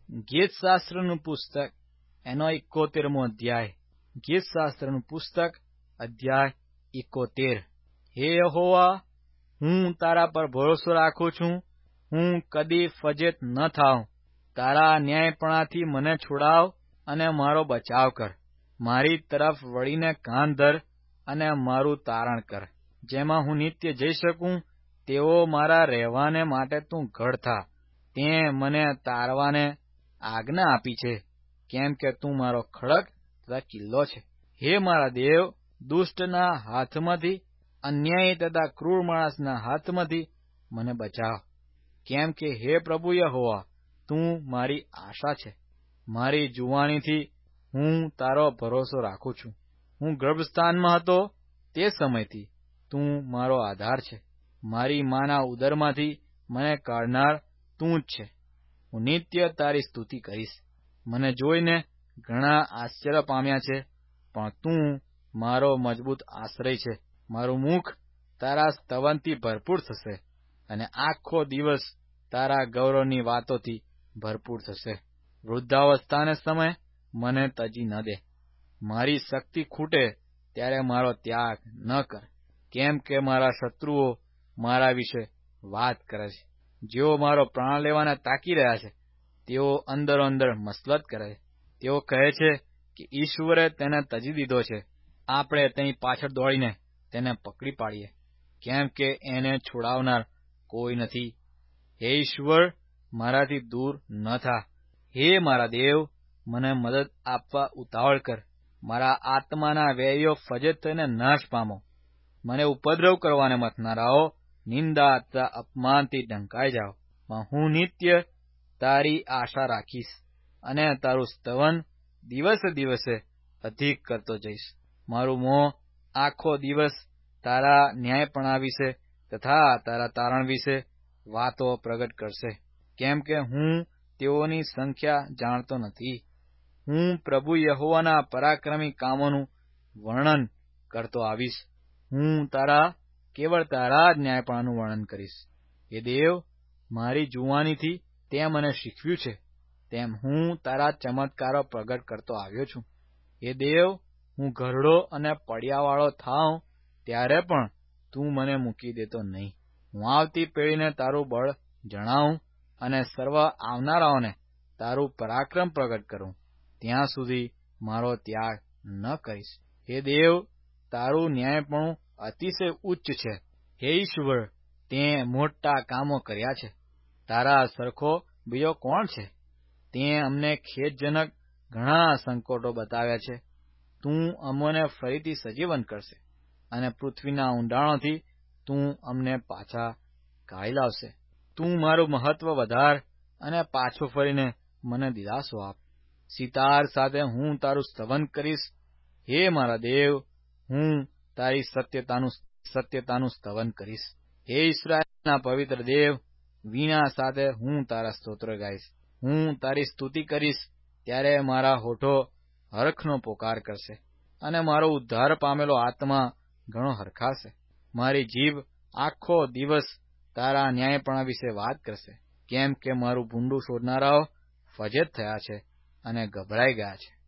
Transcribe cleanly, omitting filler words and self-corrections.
ગીતશાસ્ત્રનું પુસ્તક એનો 71મો અધ્યાય. ગીતશાસ્ત્રનું પુસ્તક અધ્યાય 71. હે યહોવા, હું તારા પર ભરોસો રાખું છું. હું કદી ફજેત ન થાઉં. તારા ન્યાયપણાથી મને છોડાવ અને મારો બચાવ કર. મારી તરફ વળીને કાન ધર અને મારું તારણ કર. જેમાં હું નિત્ય જઈ શકું તેવો મારા રહેવાને માટે તું ગઢ થા. તે મને તારવાને આજ્ઞા આપી છે, કેમ કે તું મારો ખડક તથા કિલ્લો છે. હે મારા દેવ, દુષ્ટના હાથમાંથી, અન્યાયી તથા ક્રૂર માણસના હાથમાંથી મને બચાવ. કેમ કે હે પ્રભુ યહોવા, તું મારી આશા છે. મારી જુવાનીથી હું તારો ભરોસો રાખું છું. હું ગર્ભસ્થાનમાં હતો તે સમયથી તું મારો આધાર છે. મારી માના ઉદરમાંથી મને કાઢનાર તું જ છે. હું નિત્ય તારી સ્તુતિ કરીશ. મને જોઈને ઘણા આશ્ચર્ય પામ્યા છે, પણ તું મારો મજબૂત આશ્રય છે. મારું મુખ તારા સ્તવનથી ભરપૂર થશે અને આખો દિવસ તારા ગૌરવની વાતોથી ભરપૂર થશે. વૃદ્ધાવસ્થાને સમય મને તજી ન દે. મારી શક્તિ ખૂટે ત્યારે મારો ત્યાગ ન કર. કેમ કે મારા શત્રુઓ મારા વિશે વાત કરે છે. જેઓ મારો પ્રાણ લેવાને તાકી રહ્યા છે, તેઓ અંદરો અંદર મસલત કરે છે. તેઓ કહે છે કે ઈશ્વરે તેને તજી દીધો છે. આપણે તેની પાછળ દોડીને તેને પકડી પાડીએ, કેમ કે એને છોડાવનાર કોઈ નથી. હે ઈશ્વર, મારાથી દૂર ન થા. હે મારા દેવ, મને મદદ આપવા ઉતાવળ કર. મારા આત્માના વેરીઓ ફજેત થઈને નાશ પામો. મને ઉપદ્રવ કરવાને મથનારાઓ નિંદા તથા અપમાનથી ઢંકાઈ જાઓ. હું નિત્ય તારી આશા રાખીશ અને તારું સ્તવન દિવસે દિવસે અધિક કરતો જઈશ. મારું મોં આખો દિવસ તારા ન્યાયપણા વિશે તથા તારા તારણ વિશે વાતો પ્રગટ કરશે, કેમ કે હું તેઓની સંખ્યા જાણતો નથી. હું પ્રભુ યહોવાના પરાક્રમી કામોનું વર્ણન કરતો આવીશ. હું કેવળ તારા જ ન્યાયપણાનું વર્ણન કરીશ. એ દેવ, મારી જુવાનીથી તે મને શીખવ્યું છે, તેમ હું તારા ચમત્કારો પ્રગટ કરતો આવ્યો છું. એ દેવ, હું ઘરડો અને પડ્યાવાળો થાઉં ત્યારે પણ તું મને મૂકી દેતો નહીં. હું આવતી પેઢીને તારું બળ જણાવું અને સર્વ આવનારાઓને તારું પરાક્રમ પ્રગટ કરું, ત્યાં સુધી મારો ત્યાગ ન કરીશ. હે દેવ, તારું ન્યાયપણું અતિશય ઉચ્ચ છે. હે ઈશ્વર, તે મોટા કામો કર્યા છે. તારા સરખો બીજો કોણ છે? તે અમને ખેદજનક ઘણા સંકટો બતાવ્યા છે. તું અમોને ફરીથી સજીવન કરશે અને પૃથ્વીના ઊંડાણોથી તું અમને પાછા કાઢી લાવશે. તું મારું મહત્વ વધાર અને પાછો ફરીને મને દિલાસો આપ. સિતાર સાથે હું તારું સ્તવન કરીશ. હે મારા દેવ, હું તારી સત્યતાનું સ્તવન કરીશ. હે ઇસ્રાએલના પવિત્ર દેવ, વીણા સાથે હું તારા સ્તોત્ર ગાઈશ. હું તારી સ્તુતિ કરીશ ત્યારે મારા હોઠો હરખનો પોકાર કરશે અને મારો ઉદ્ધાર પામેલો આત્મા ઘણો હરખાશે. મારી જીભ આખો દિવસ તારા ન્યાયપણા વિશે વાત કરશે, કેમ કે મારું ભૂંડું શોધનારાઓ ફજેત થયા છે અને ગભરાઈ ગયા છે.